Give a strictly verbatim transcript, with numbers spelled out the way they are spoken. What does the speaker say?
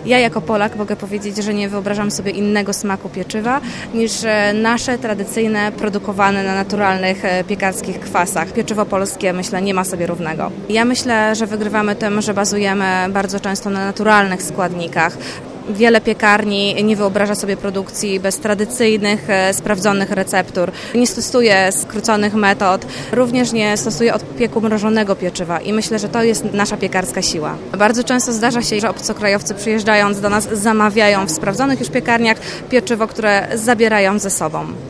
Ja jako Polak mogę powiedzieć, że nie wyobrażam sobie innego smaku pieczywa niż nasze tradycyjne, produkowane na naturalnych piekarskich kwasach. Pieczywo polskie, myślę, nie ma sobie równego. Ja myślę, że wygrywamy tym, że bazujemy bardzo często na naturalnych składnikach. Wiele piekarni nie wyobraża sobie produkcji bez tradycyjnych, sprawdzonych receptur. Nie stosuje skróconych metod, również nie stosuje odpieku mrożonego pieczywa i myślę, że to jest nasza piekarska siła. Bardzo często zdarza się, że obcokrajowcy przyjeżdżając do nas zamawiają w sprawdzonych już piekarniach pieczywo, które zabierają ze sobą.